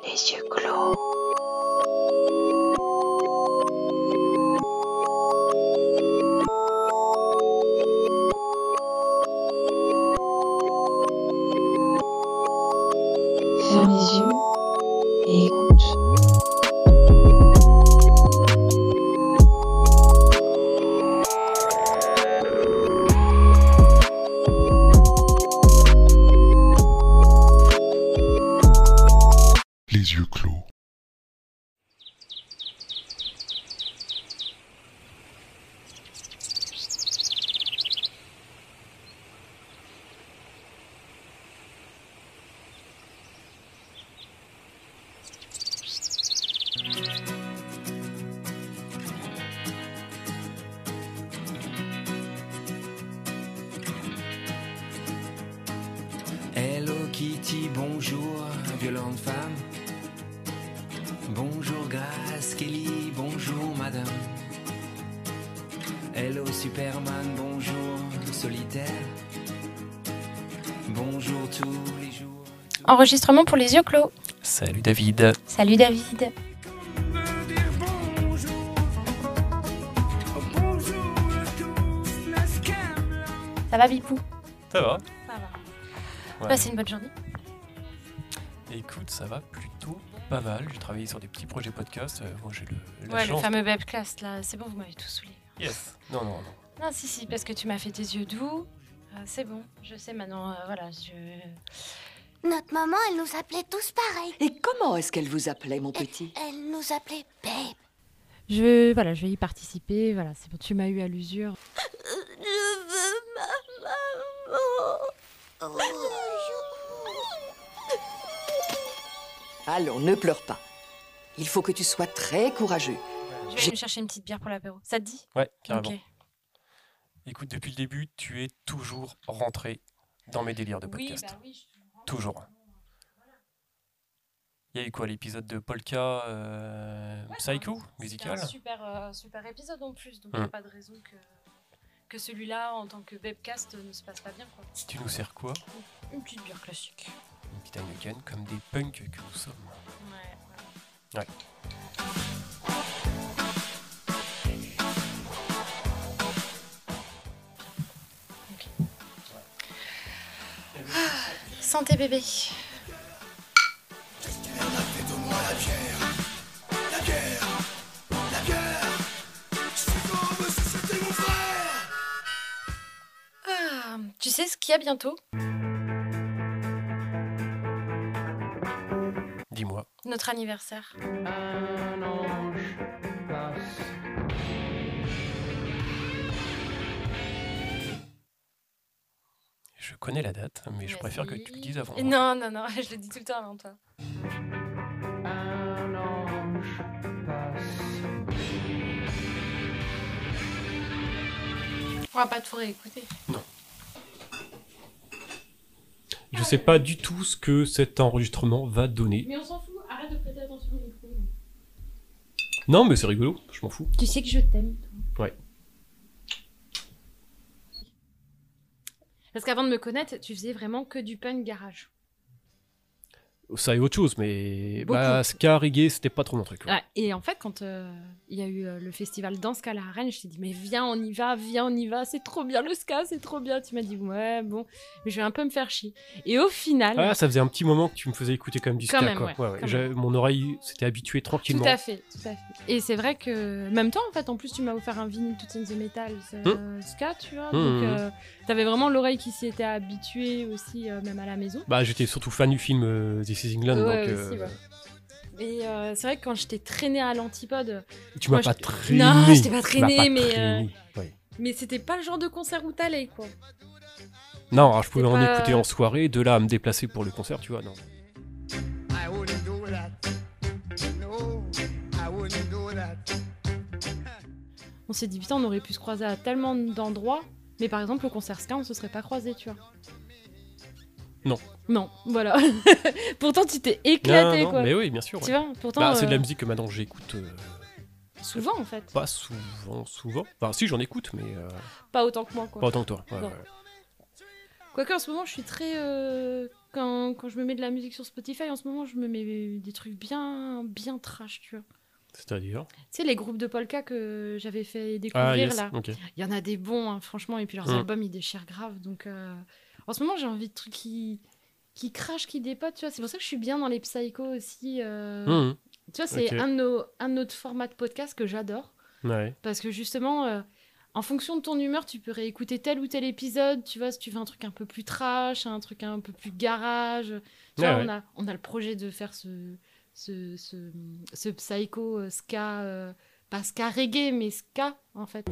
Les yeux clos. Ferme les yeux et écoute. Les yeux clos. Hello Kitty, bonjour, violente femme. Bonjour Grace Kelly, bonjour madame. Hello Superman, bonjour solitaire. Bonjour tous les jours. Enregistrement pour les yeux clos. Salut David. Salut David. Ça va Bipou? Ça va? Ça va. Ouais. Passez une bonne journée. Écoute, ça va plutôt pas mal. J'ai travaillé sur des petits projets podcast. Moi, j'ai la Ouais, chance. le fameux Bebcast là, c'est bon, vous m'avez tout saoulé. Yes. Non. Non, si, parce que tu m'as fait tes yeux doux. C'est bon, je sais maintenant, voilà, Notre maman, elle nous appelait tous pareil. Et comment est-ce qu'elle vous appelait, mon petit? Elle nous appelait Babe. Je vais y participer, voilà, c'est bon, tu m'as eu à l'usure. Je veux ma maman. Allons, ne pleure pas. Il faut que tu sois très courageux. Je vais aller me chercher une petite bière pour l'apéro. Ça te dit? Ouais, carrément. Ok. Écoute, depuis le début, tu es toujours rentré dans mes délires de podcast. Oui, bah oui, Toujours. Il y a eu quoi, l'épisode de Polka Psycho, musical? C'était un super épisode en plus, donc il n'y a pas de raison que celui-là, en tant que Bebcast, ne se passe pas bien, quoi. Tu nous sers quoi? Une petite bière classique. Une petite Heineken, comme des punks que nous sommes. Ouais. Ok. Santé bébé. Ah, tu sais ce qu'il y a bientôt? Dis-moi. Notre anniversaire. Un ange passe. Je connais la date, mais je préfère que Vas-y. tu le dises avant. Et non, je le dis tout le temps avant toi. Un ange passe. On va pas tout réécouter. Je sais pas du tout ce que cet enregistrement va donner. Mais on s'en fout, arrête de prêter attention au micro. Non, mais c'est rigolo, je m'en fous. Tu sais que je t'aime, toi. Ouais. Parce qu'avant de me connaître, tu faisais vraiment que du punk garage. Ça est autre chose, mais Beaucoup. ska, reggae, c'était pas trop mon truc. Ah, et en fait, quand il y a eu le festival Danse Ska à la Rennes, je t'ai dit, mais viens, on y va, c'est trop bien le ska, c'est trop bien. Tu m'as dit, ouais, bon, mais je vais un peu me faire chier. Et au final... Ah, ça faisait un petit moment que tu me faisais écouter quand même du ska, Quand même, quoi. ouais, quand Mon oreille s'était habituée tranquillement. Tout à fait. Et c'est vrai que, même temps, en fait, en plus, tu m'as offert un vinyle Toots and the Metal ska, tu vois. Donc, t'avais vraiment l'oreille qui s'y était habituée aussi, même à la maison. Bah, j'étais surtout fan du film This is England, Ouais, donc... aussi, ouais. Et c'est vrai que quand je t'ai traîné à l'Antipode... Tu m'as Moi, pas je- traîné. Non, je t'ai pas Tu m'as traîné, mais, traîné, ouais. mais c'était pas le genre de concert où t'allais, quoi. Non, alors, je pouvais en pas- écouter en soirée, de là à me déplacer pour le concert, tu vois, non. I wouldn't do that. No, I wouldn't do that. On s'est dit, putain, on aurait pu se croiser à tellement d'endroits, mais par exemple, au concert ska, on se serait pas croisés, tu vois. Non. Non, voilà. Pourtant, tu t'es éclaté, non, quoi. mais oui, bien sûr. Tu ouais. vois, pourtant... Bah, c'est de la musique que maintenant j'écoute Souvent, en fait. pas souvent. Enfin, si, j'en écoute, mais Pas autant que moi, quoi. pas autant que toi. Ouais, Non. ouais. Quoique en ce moment, je suis très... Quand je me mets de la musique sur Spotify, en ce moment, je me mets des trucs bien trash, tu vois. C'est-à-dire Tu sais, les groupes de polka que j'avais fait découvrir, là. Ok. Il y en a des bons, hein, franchement, et puis leurs albums, ils déchirent grave. Donc, en ce moment, j'ai envie de trucs qui crachent, qui dépotent, tu vois. C'est pour ça que je suis bien dans les psychos aussi. Tu vois, c'est Ok. un de notre format de podcast que j'adore. Ouais. Parce que justement, en fonction de ton humeur, tu peux réécouter tel ou tel épisode. Tu vois, si tu veux un truc un peu plus trash, un truc un peu plus garage. Tu vois, Ouais. on a le projet de faire ce psycho ska, pas ska reggae, mais ska, en fait.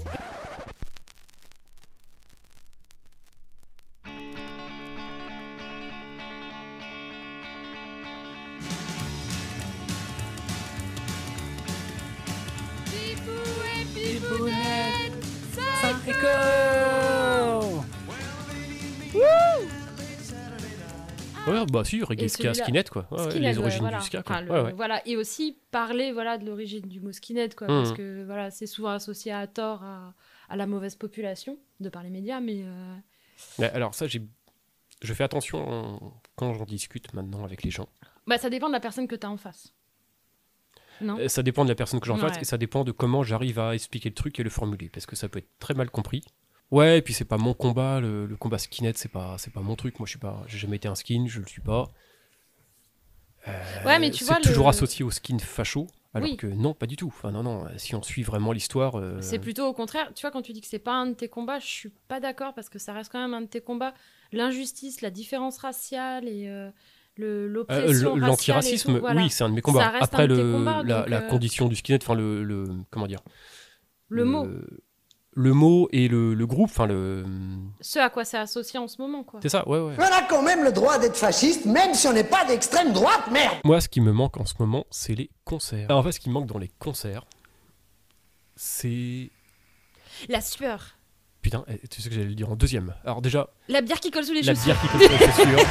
Ouais, bah si, reggae Et ska, celui-là- skinhead, quoi. Ouais, Skinhead, les origines voilà. du ska, quoi. Enfin, Ouais. voilà. Et aussi parler voilà, de l'origine du mot skinhead, quoi, parce que voilà, c'est souvent associé à tort à la mauvaise population, de par les médias, mais... Mais alors ça, je fais attention quand j'en discute maintenant avec les gens. Bah, ça dépend de la personne que tu as en face. Non. Ça dépend de la personne que j'en face Ouais. et ça dépend de comment j'arrive à expliquer le truc et le formuler, parce que ça peut être très mal compris. Ouais, et puis c'est pas mon combat, le combat skinhead, c'est pas mon truc. Moi, j'ai jamais été un skin, je le suis pas. Ouais, mais tu vois, c'est toujours associé au skin facho, alors Oui. que non, pas du tout. Enfin non, si on suit vraiment l'histoire. C'est plutôt au contraire. Tu vois, quand tu dis que c'est pas un de tes combats, je suis pas d'accord, parce que ça reste quand même un de tes combats. L'injustice, la différence raciale et l'oppression raciale. L'antiracisme, et tout, voilà. oui, c'est un de mes Ça combats. reste Après, un de tes combats, donc, la condition du skinhead, enfin comment dire, Le mot. le mot et le groupe, enfin Ce à quoi c'est associé en ce moment, quoi. c'est ça, ouais. On a quand même le droit d'être fasciste, même si on n'est pas d'extrême droite, merde. Moi, ce qui me manque en ce moment, c'est les concerts. Alors, en fait, ce qui me manque dans les concerts, c'est... La sueur. Putain, tu sais que j'allais le dire en deuxième. Alors déjà, La bière qui colle sous les la chaussures. bière qui colle sur les chaussures.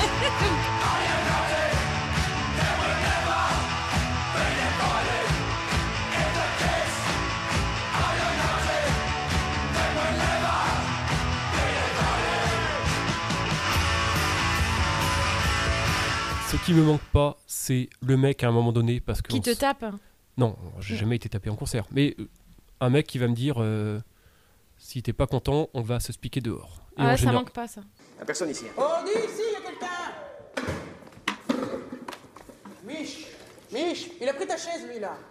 Ce qui me manque pas, c'est le mec à un moment donné, parce que... Qui te tape. Non, j'ai jamais été tapé en concert. Mais un mec qui va me dire, si t'es pas content, on va se piquer dehors. Et Ah ouais, en ça général- manque pas, ça. La personne ici. Oh, dis ici, il y a quelqu'un. Mich, il a pris ta chaise, lui, là.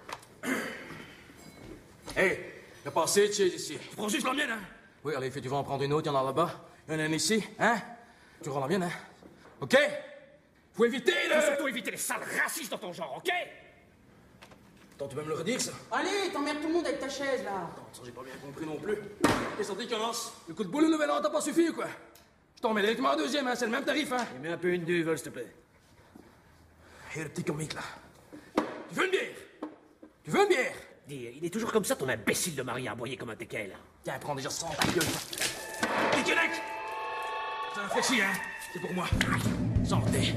Hey, il y a pas assez de chaises ici. Tu prends juste la mienne, hein? Oui, allez, tu vas en prendre une autre, il y en a là-bas. Il y en a une ici, hein? Tu prends la mienne, hein? OK? Faut éviter, là! Faut surtout éviter les sales racistes dans ton genre, OK? Attends, tu vas me le redire, ça? Allez, t'emmerdes tout le monde avec ta chaise, là. Attends, ça, j'ai pas bien compris non plus. T'es sorti commence. Le coup de boule, le nouvel an, t'as pas suffi ou quoi? Je t'en mets directement en deuxième, hein? C'est le même tarif, hein? Mets un peu une duvel, s'il te plaît. Hé, le petit comique, là. Tu veux une bière? Tu veux une bière? Dis, il est toujours comme ça, ton imbécile de mari aboyé comme un teckel. Tiens, prends déjà 100 ta gueule. Nickelec! Ça réfléchit, hein? C'est pour moi. Santé.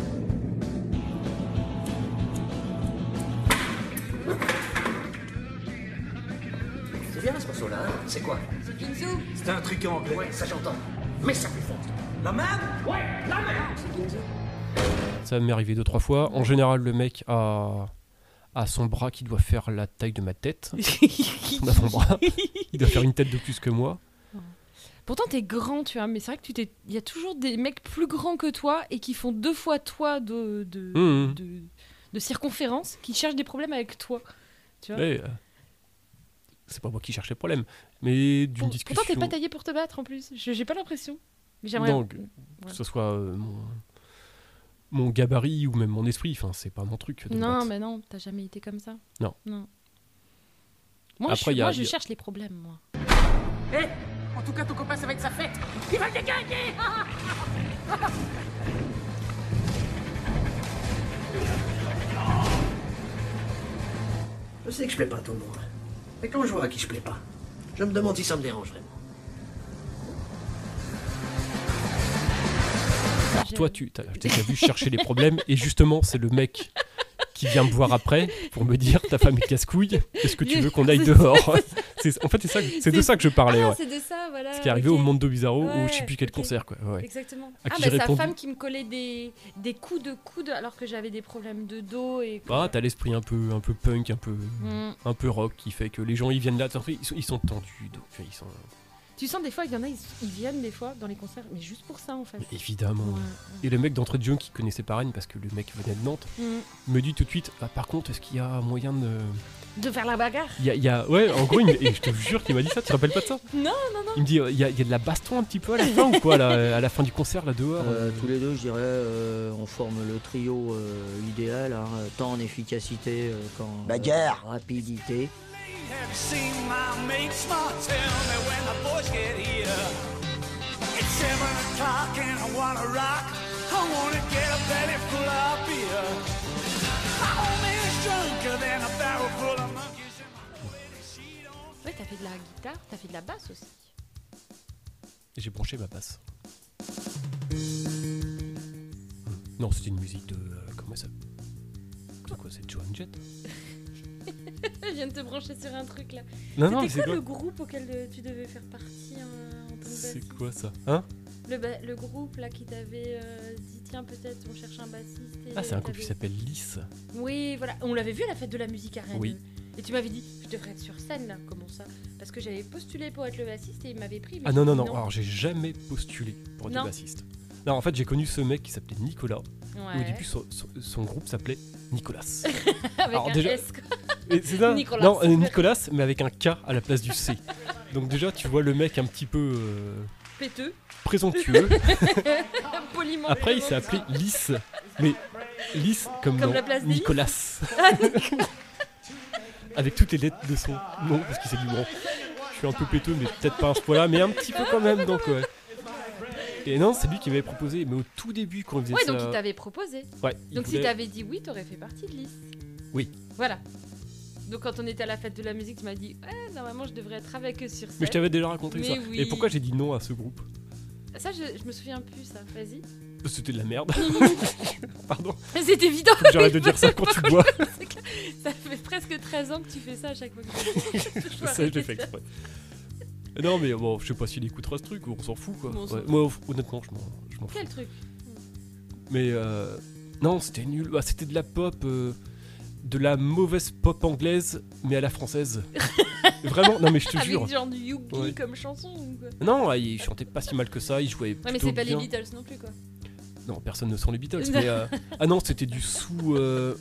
C'est bien ce morceau-là, hein? C'est quoi? C'est un truc anglais. Ouais, ça j'entends. Mais ça fait fort. La même? Ouais, la même! Ça m'est arrivé 2-3 fois. En général, le mec a son bras qui doit faire la taille de ma tête. Son avant-bras. Il doit faire une tête de plus que moi. Pourtant, t'es grand, tu vois, mais c'est vrai que il y a toujours des mecs plus grands que toi et qui font 2 fois toi de circonférence, qui cherchent des problèmes avec toi. Tu vois. Mais, c'est pas moi qui cherchais le problème. Mais d'une discussion... Pourtant, t'es pas taillé pour te battre en plus. J'ai pas l'impression. Mais j'aimerais. Non, que ce soit mon gabarit ou même mon esprit, enfin, c'est pas mon truc. de me Non, battre. mais non, t'as jamais été comme ça. Non. Moi, Après, je cherche les problèmes, moi. Hé, en tout cas, ton copain, ça va être sa fête. Il va dégagner. Je sais que je plais pas à tout le monde. Mais quand je vois à qui je plais pas, je me demande si ça me dérange vraiment. Toi, tu t'as vu chercher les problèmes, et justement, c'est le mec qui vient me voir après pour me dire ta femme est casse-couille, est-ce que tu veux qu'on aille dehors? En fait, c'est de ça que je parlais. Ah, ouais. c'est de ça, voilà. Ce qui est arrivé ok. au Mondo Bizarro ou Ouais, je sais plus quel ok. concert quoi. Ouais. Exactement. À qui Bah, j'ai sa répondu. femme qui me collait des coups de coude alors que j'avais des problèmes de dos et. Ah, t'as l'esprit un peu punk, Mm. un peu rock qui fait que les gens ils viennent là, ils sont tendus, donc ils sont. Tu sens des fois, il y en a, ils viennent des fois dans les concerts, mais juste pour ça en fait. Mais évidemment. Ouais. Et le mec d'entrée de jeu qui connaissait pas Rennes parce que le mec venait de Nantes Mm. me dit tout de suite ah, par contre est-ce qu'il y a moyen de. De faire la bagarre. Il y a... Ouais, en gros, et je te jure qu'il m'a dit ça, tu te rappelles pas de ça? Non. Il me dit, il y a de la baston un petit peu à la fin ou quoi, là, à la fin du concert, là, dehors Tous les deux, je dirais, on forme le trio idéal, hein, tant en efficacité qu'en Bagarre. rapidité. Have you seen my mate smart? Tell me when the boys get here. It's 7 o'clock and I wanna rock. I wanna get a belly full of beer. My homie is drunker than a barrel full of monkeys. Ouais, t'as fait de la guitare, t'as fait de la basse aussi. Et j'ai branché ma basse. Non, c'était une musique de... comment ça? C'est quoi, c'est Joan Jett? Je viens de te brancher sur un truc là. Non, C'était c'est quoi quoi? le groupe auquel tu devais faire partie en tant que C'est bassiste? quoi ça? Hein? Le groupe là qui t'avait dit tiens peut-être on cherche un bassiste. Et Ah, c'est un couple t'avais- qui s'appelle Lys. Oui voilà, on l'avait vu à la fête de la musique à Rennes. Oui. Et tu m'avais dit je devrais être sur scène là, comment ça? Parce que j'avais postulé pour être le bassiste et il m'avait pris. mais Ah non, j'ai non, dit non, alors j'ai jamais postulé pour être Non. bassiste. Non, en fait, j'ai connu ce mec qui s'appelait Nicolas. Et au Ouais. début, son groupe s'appelait Nicolas. Avec alors un déjà- S quoi. Et c'est ça? Nicolas. Non, Nicolas, mais avec un K à la place du C. Donc déjà, tu vois le mec un petit peu Péteux. présomptueux. Poliment. Après, il s'est appelé Lys. Mais Lys comme, Comme nom. la place des Lys. Nicolas. Avec toutes les lettres de son nom, parce qu'il s'est dit bon, je suis un peu péteux, mais peut-être pas à ce point-là, mais un petit peu quand même, donc ouais. Et non, c'est lui qui m'avait proposé, mais au tout début, quand il faisait Ouais ça... donc il t'avait proposé. Ouais, il Donc si voulait- t'avais dit oui, t'aurais fait partie de Lys. Oui. Voilà. Donc quand on était à la fête de la musique, tu m'as dit ouais, normalement je devrais être avec eux sur scène. Mais je t'avais déjà raconté Mais ça. oui. Et pourquoi j'ai dit non à ce groupe? Ça, je me souviens plus, ça. Vas-y. C'était de la merde. Pardon. C'est évident. Faut que j'arrête de dire ça quand tu bois. C'est clair. Ça fait presque 13 ans que tu fais ça à chaque fois que tu bois. Ça, je l'ai fait exprès. Non, mais bon, je sais pas s'il écoutera ce truc, on s'en fout quoi. Bon, on s'en Ouais, fout. moi, honnêtement, je m'en fous. Quel truc? Mais non, c'était nul. Bah, c'était de la pop, de la mauvaise pop anglaise, mais à la française. Vraiment, non mais je te Avec jure. genre du Yuki Ouais. comme chanson ou quoi? Non, il chantait pas si mal que ça, il jouait Ouais, mais plutôt c'est pas bien. les Beatles non plus quoi. Non, personne ne sent les Beatles. Mais, ah non, c'était du sous.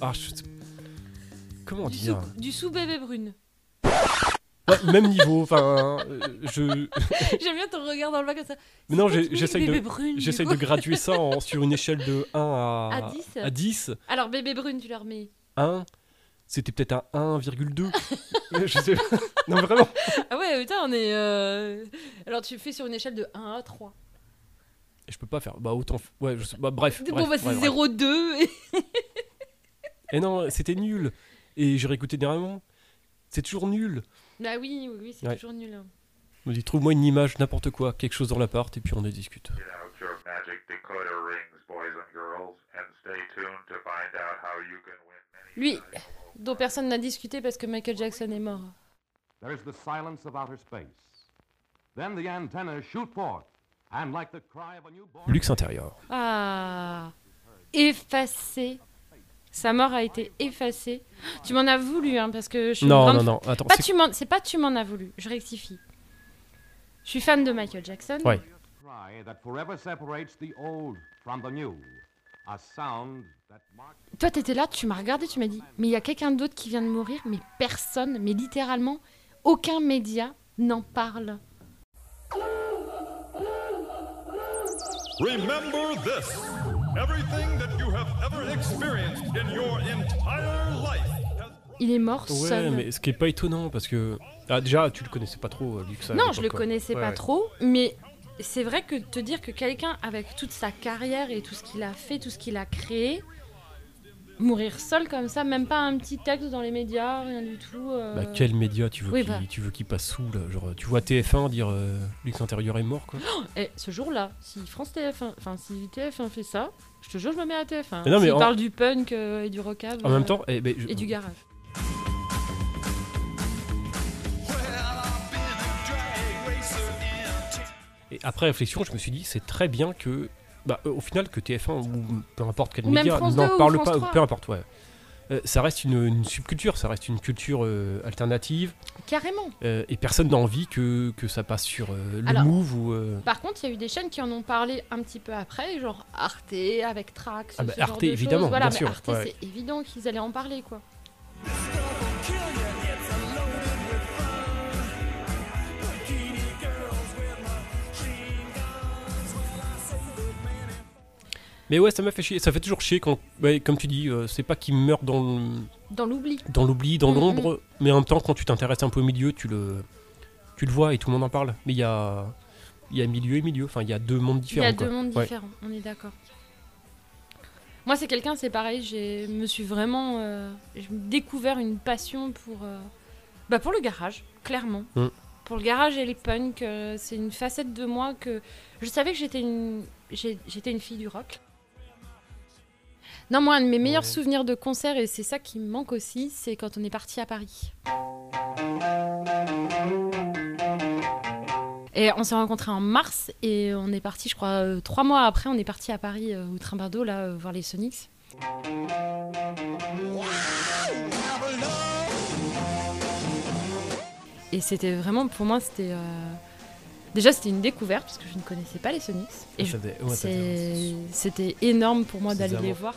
Comment dire? Du sous bébé brune. Ouais, même niveau. Enfin, je. J'aime bien ton regard dans le bas comme ça. Mais non, C'est quoi, j'essaye bébé de. brune, du J'essaye coup de graduer ça sur une échelle de 1 À 10. à 10. Alors bébé brune, tu leur mets. 1, c'était peut-être un 1,2. Je sais pas. Non, vraiment. Ah ouais, putain, on est. Alors tu fais sur une échelle de 1 à 3. Et je peux pas faire. Bah, autant. Ouais, je sais. Bah, bref. Bon, bref, bah c'est bref, bref. 0,2. Et non, c'était nul. Et j'ai réécouté dernièrement. C'est toujours nul. Bah oui, c'est Ouais. toujours nul. Hein. On me dit, trouve-moi une image, n'importe quoi, quelque chose dans l'appart, et puis on en discute. Get out your magic decoder rings, boys and girls, and stay tuned to find out how you can win many Lui, dont personne n'a discuté parce que Michael Jackson est mort. There is the silence of outer space. Then the antennas shoot forth, and like the cry of a newborn... Luxe intérieur. Ah, effacé. Sa mort a été effacée. Tu m'en as voulu, hein, parce que je suis une Non, grande non, non, attends. Pas c'est- c'est pas tu m'en as voulu, je rectifie. Je suis fan de Michael Jackson. Ouais. Cry that forever separates the old from the new. A sound that marks... Toi, t'étais là, tu m'as regardé, tu m'as dit, mais il y a quelqu'un d'autre qui vient de mourir, mais personne, mais littéralement, aucun média n'en parle. Remember this. Everything that you have ever experienced in your entire life has... Il est mort Ouais, seul. mais ce qui est pas étonnant, parce que. Ah, déjà, tu le connaissais pas trop, Luxe. à Non, l'époque, je le quoi. connaissais Ouais, pas ouais. trop, mais c'est vrai que te dire que quelqu'un, avec toute sa carrière et tout ce qu'il a fait, tout ce qu'il a créé, mourir seul comme ça, même pas un petit texte dans les médias, rien du tout. Bah, quel média tu veux Oui, qu'il bah. tu veux qu'il passe sous, là? Genre, tu vois TF1 dire Luxe intérieur est mort, quoi. Et ce jour-là, si France TF1, enfin si TF1 fait ça, je te jure, je me mets à TF1. Mais non, mais S'il en- parle du punk et du rockab. En même temps, et du garage. Well, I'm Et après réflexion, je me suis dit, c'est très bien que, au final, que TF1 ou peu importe quel Ou même média France n'en 2 ou parle France pas, 3. peu importe, ouais. Ça reste une subculture, ça reste une culture alternative. Carrément. Et personne n'a envie que ça passe sur le Alors, Move ou. Par contre, il y a eu des chaînes qui en ont parlé un petit peu après, genre Arte avec Trax. Ah bah, ce genre Arte, de évidemment, choses. Voilà, bien mais sûr, Arte, ouais. c'est évident qu'ils allaient en parler, quoi. Mais ouais, ça m'a fait chier. Ça fait toujours chier quand, comme tu dis, c'est pas qu'ils meurent dans l'oubli, dans l'ombre, mais en même temps, quand tu t'intéresses un peu au milieu, tu le vois et tout le monde en parle. Mais il y a milieu et milieu. Enfin, il y a deux mondes différents. Il y a deux mondes différents, on est d'accord. Moi, c'est pareil, je me suis vraiment j'ai découvert une passion pour le garage, clairement. Pour le garage et les punks, c'est une facette de moi que je savais que j'étais une fille du rock. Non, moi, un de mes meilleurs souvenirs de concert, et c'est ça qui me manque aussi, c'est quand on est parti à Paris. Et on s'est rencontrés en mars et on est parti, je crois, 3 mois après, on est parti à Paris au Trimbardo, là, voir les Sonics. Et c'était vraiment, pour moi, c'était... Déjà, c'était une découverte parce que je ne connaissais pas les Sonics. Et c'était énorme pour moi d'aller les voir.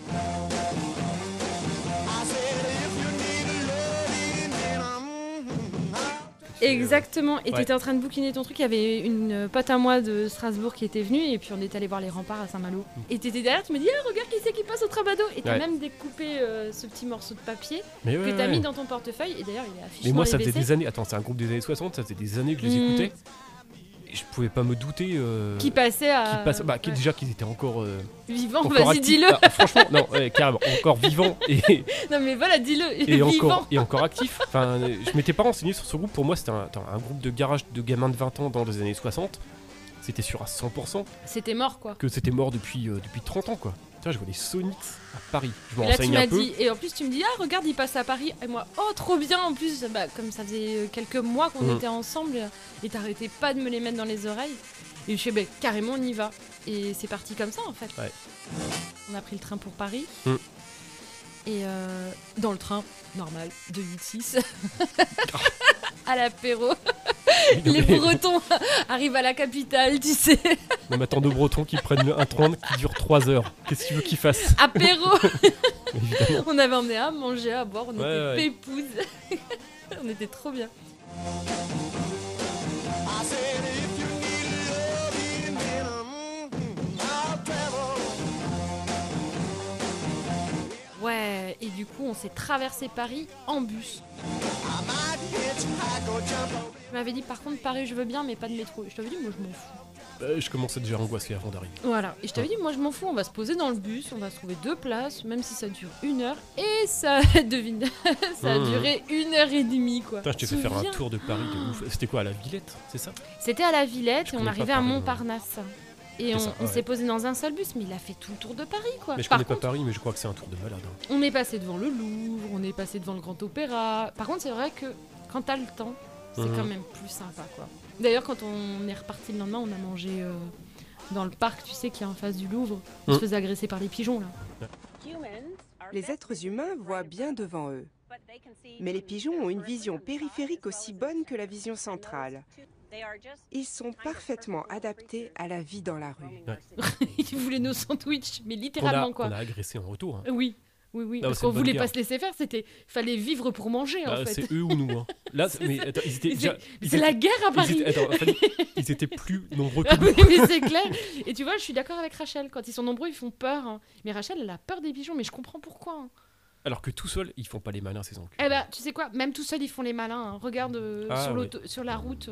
Exactement, et t'étais en train de bouquiner ton truc, il y avait une pote à moi de Strasbourg qui était venue, et puis on est allé voir les remparts à Saint-Malo. Et t'étais derrière, tu me dis, regarde qui c'est qui passe au Trimbardo. Et t'as même découpé ce petit morceau de papier que t'as mis dans ton portefeuille, et d'ailleurs il est affiché. Mais moi, dans ça les faisait WC. des années, attends, c'est un groupe des années 60, ça faisait des années que je les écoutais. Et je pouvais pas me douter. Qui passait à. Déjà qu'ils étaient encore. Vivants, encore vas-y, actifs. dis-le. Ah, franchement, non, carrément, encore vivants. Non, mais voilà, dis-le. Et encore actifs. Enfin, je m'étais pas renseigné sur ce groupe. Pour moi, c'était un groupe de garage de gamins de 20 ans dans les années 60. C'était sûr à 100%. C'était mort, quoi. Que c'était mort depuis 30 ans, quoi. Tiens, je vois les Sonics à Paris. Je me Et là, renseigne un peu. et en plus, tu me dis, regarde, il passe à Paris. Et moi, trop bien. En plus, comme ça faisait quelques mois qu'on était ensemble, et t'arrêtais pas de me les mettre dans les oreilles. Et je fais, carrément, on y va. Et c'est parti comme ça, en fait. Ouais. On a pris le train pour Paris. Et dans le train, normal, de 8-6, à l'apéro. Les Bretons arrivent à la capitale, tu sais. On attend deux Bretons qui prennent un train qui dure 3 heures. Qu'est-ce que tu veux qu'ils fassent? Apéro. On avait emmené à manger, à boire, on était pépouses. On était trop bien. Ouais, et du coup, on s'est traversé Paris en bus. Je m'avais dit, par contre, Paris, je veux bien, mais pas de métro. Je t'avais dit, moi, je m'en fous. Je commençais déjà à angoisser avant d'arriver. Voilà, et je t'avais dit, moi, je m'en fous, on va se poser dans le bus, on va se trouver 2 places, même si ça dure 1 heure. Et ça, devine, ça a duré 1h30, quoi. Putain, je t'ai fait faire un tour de Paris de ouf. C'était quoi, à la Villette, c'est ça? C'était à la Villette, et on arrivait à Paris, Montparnasse. Et on s'est posé dans un seul bus, mais il a fait tout le tour de Paris, quoi. Mais je connais pas Paris, mais je crois que c'est un tour de malade. On est passé devant le Louvre, on est passé devant le Grand Opéra. Par contre, c'est vrai que quand t'as le temps, c'est quand même plus sympa, quoi. D'ailleurs, quand on est reparti le lendemain, on a mangé dans le parc, tu sais, qui est en face du Louvre. On se faisait agresser par les pigeons, là. Les êtres humains voient bien devant eux. Mais les pigeons ont une vision périphérique aussi bonne que la vision centrale. Ils sont parfaitement adaptés à la vie dans la rue. Ils voulaient nos sandwichs, mais littéralement, quoi. On a agressé en retour. Hein. Oui. Oui, parce qu'on voulait pas se laisser faire, fallait vivre pour manger, en fait. C'est eux ou nous, hein. Là, mais attends, c'est la guerre à Paris. Ils étaient plus nombreux que nous. Oui, mais c'est clair. Et tu vois, je suis d'accord avec Rachel, quand ils sont nombreux, ils font peur. Hein. Mais Rachel, elle a peur des pigeons, mais je comprends pourquoi. Hein. Alors que tout seul, ils font pas les malins, ces enculés. Eh ben, tu sais quoi, même tout seul, ils font les malins. Hein. Regarde sur la route.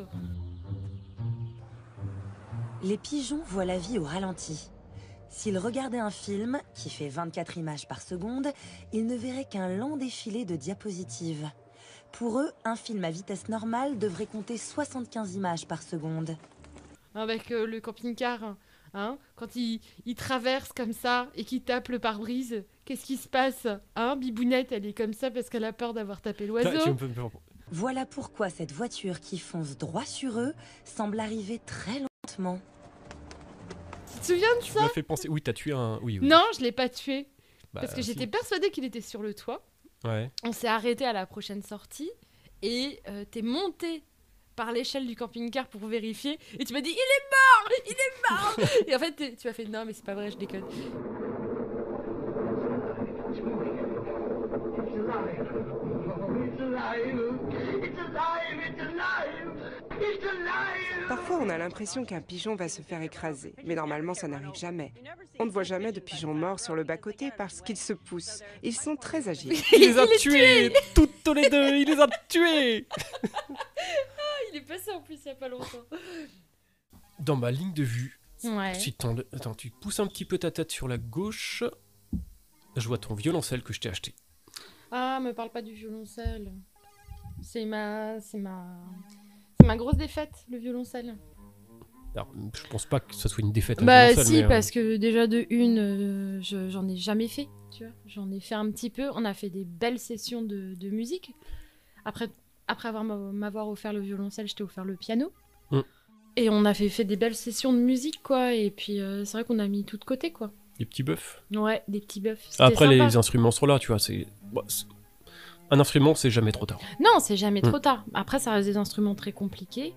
Les pigeons voient la vie au ralenti. S'ils regardaient un film, qui fait 24 images par seconde, ils ne verraient qu'un lent défilé de diapositives. Pour eux, un film à vitesse normale devrait compter 75 images par seconde. Avec le camping-car, hein, quand il traverse comme ça et qu'il tape le pare-brise, qu'est-ce qui se passe, hein? Bibounette, elle est comme ça parce qu'elle a peur d'avoir tapé l'oiseau. Voilà pourquoi cette voiture qui fonce droit sur eux semble arriver très lentement lentement. Tu te souviens de Tu ça? m'as fait penser. Oui, t'as tué un. Oui, oui. Non, je l'ai pas tué. Bah, Parce que si. j'étais persuadée qu'il était sur le toit. Ouais. On s'est arrêté à la prochaine sortie et t'es monté par l'échelle du camping-car pour vérifier et tu m'as dit il est mort et en fait tu m'as fait non mais c'est pas vrai, je déconne. Parfois, on a l'impression qu'un pigeon va se faire écraser, mais normalement, ça n'arrive jamais. On ne voit jamais de pigeons morts sur le bas-côté parce qu'ils se poussent. Ils sont très agiles. Il les a tués toutes les deux, il les a tués. Il est passé en plus il y a pas longtemps. Dans ma ligne de vue, Ouais. si attends, tu pousses un petit peu ta tête sur la gauche, je vois ton violoncelle que je t'ai acheté. Ah, me parle pas du violoncelle. C'est ma grosse défaite, le violoncelle. Alors, je pense pas que ça soit une défaite. Bah violoncelle, si, mais, parce que déjà de une, j'en ai jamais fait, tu vois. J'en ai fait un petit peu. On a fait des belles sessions de musique. Après m'avoir offert le violoncelle, je t'ai offert le piano. Et on a fait des belles sessions de musique, quoi. Et puis c'est vrai qu'on a mis tout de côté, quoi. Des petits bœufs. Ouais, des petits bœufs. C'était Après, sympa. les instruments sont là, tu vois. Un instrument, c'est jamais trop tard. Non, c'est jamais trop tard. Après, ça reste des instruments très compliqués.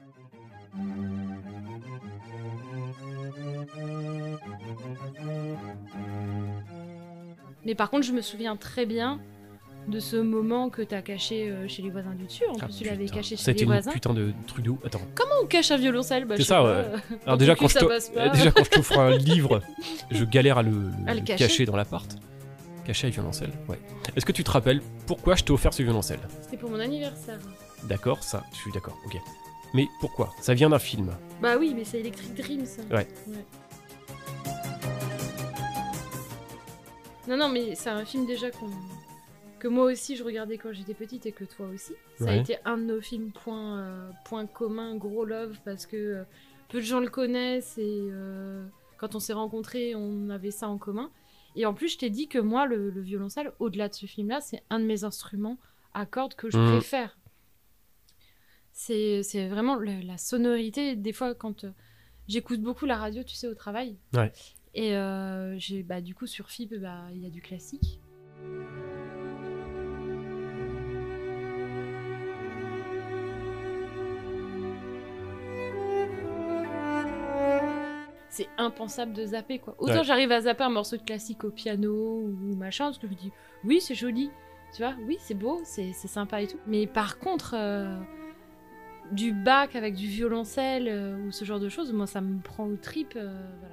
Mais par contre, je me souviens très bien de ce moment que t'as caché chez les voisins du dessus. En plus, tu l'avais caché chez les voisins. Ça a été une putain de truc de ouf. Attends. Comment on cache un violoncelle? Bah, C'est je ça, sais ouais. pas. Alors déjà quand, ça passe pas. déjà, quand je t'offre un livre, je galère à le cacher. cacher dans l'appart. Cacher un violoncelle, ouais. Est-ce que tu te rappelles pourquoi je t'ai offert ce violoncelle? C'était pour mon anniversaire. D'accord, ça, je suis d'accord, ok. Mais pourquoi? Ça vient d'un film. Bah oui, mais c'est Electric Dream, ça. Ouais. Non, mais c'est un film déjà que moi aussi je regardais quand j'étais petite et que toi aussi. Ça a Ouais. été un de nos films point commun, gros love, parce que peu de gens le connaissent et quand on s'est rencontrés, on avait ça en commun. Et en plus, je t'ai dit que moi, le violoncelle, au-delà de ce film-là, c'est un de mes instruments à cordes que je préfère. C'est vraiment la sonorité. Des fois, quand j'écoute beaucoup la radio, tu sais, au travail. Ouais. Et du coup, sur FIP, il y a du classique. C'est impensable de zapper, quoi. Autant j'arrive à zapper un morceau de classique au piano ou machin, parce que je me dis, oui, c'est joli, tu vois, oui, c'est beau, c'est sympa et tout. Mais par contre, du Bach avec du violoncelle ou ce genre de choses, moi, ça me prend aux tripes, voilà.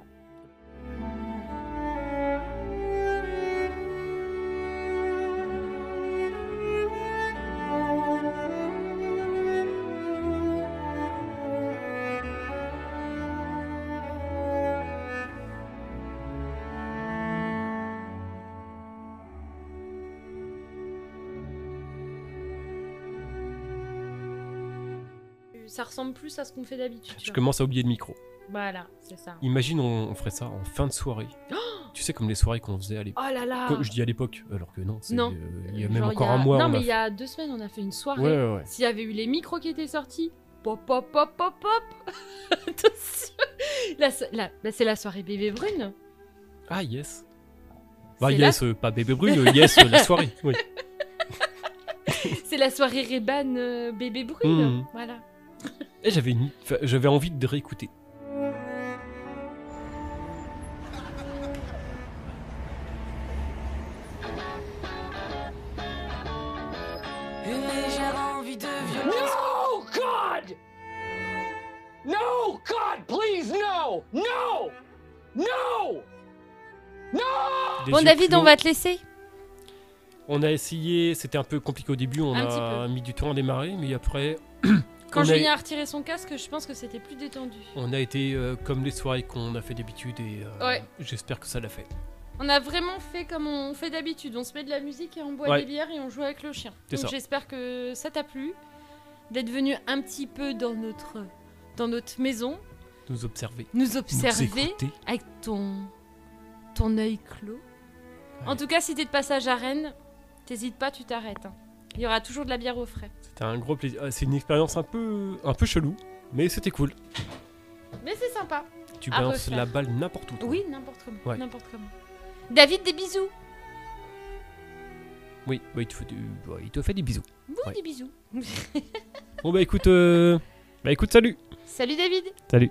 Ça ressemble plus à ce qu'on fait d'habitude. Je commence à oublier le micro. Voilà, c'est ça. Imagine on ferait ça en fin de soirée. Tu sais, comme les soirées qu'on faisait à l'époque. Oh là là. Je dis à l'époque, alors que non, Non. Il y a même Genre, encore un mois. Non, mais il y a 2 semaines, on a fait une soirée. Ouais. S'il y avait eu les micros qui étaient sortis, pop, pop, pop, pop, pop. Attention. C'est la soirée Bébé Brune. Ah, yes. Bah, C'est yes, pas Bébé Brune, yes, la soirée, oui. C'est la soirée Reban Bébé Brune, voilà. Et j'avais envie de réécouter. Une légère envie de violence. No, God! No, God, please, no! No! No! No! Bon, David, on va te laisser. On a essayé, c'était un peu compliqué au début, on a mis du temps à démarrer, mais après... Quand Julien a retiré son casque, je pense que c'était plus détendu. On a été comme les soirées qu'on a fait d'habitude et j'espère que ça l'a fait. On a vraiment fait comme on fait d'habitude. On se met de la musique et on boit des bières et on joue avec le chien. Donc j'espère que ça t'a plu, d'être venu un petit peu dans notre maison. Nous observer. Nous observer écouter. avec ton œil clos. Ouais. En tout cas, si t'es de passage à Rennes, t'hésites pas, tu t'arrêtes. Hein. Il y aura toujours de la bière au frais. C'était un gros plaisir. C'est une expérience un peu chelou, mais c'était cool. Mais c'est sympa. Tu à balances refaire. la balle n'importe où. toi. Oui, n'importe comment. Ouais. N'importe comment. David, des bisous. Oui, bah, il te fait des bisous. Oui, Ouais. des bisous. Bon bah écoute, salut. Salut David. Salut.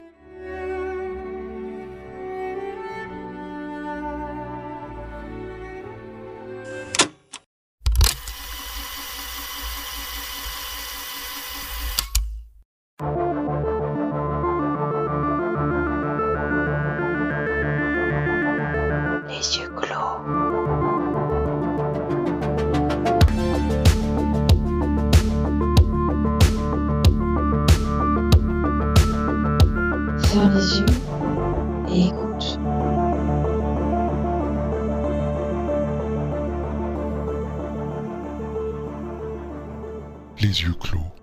Les yeux clos. Ferme les yeux et écoute. Les yeux clos.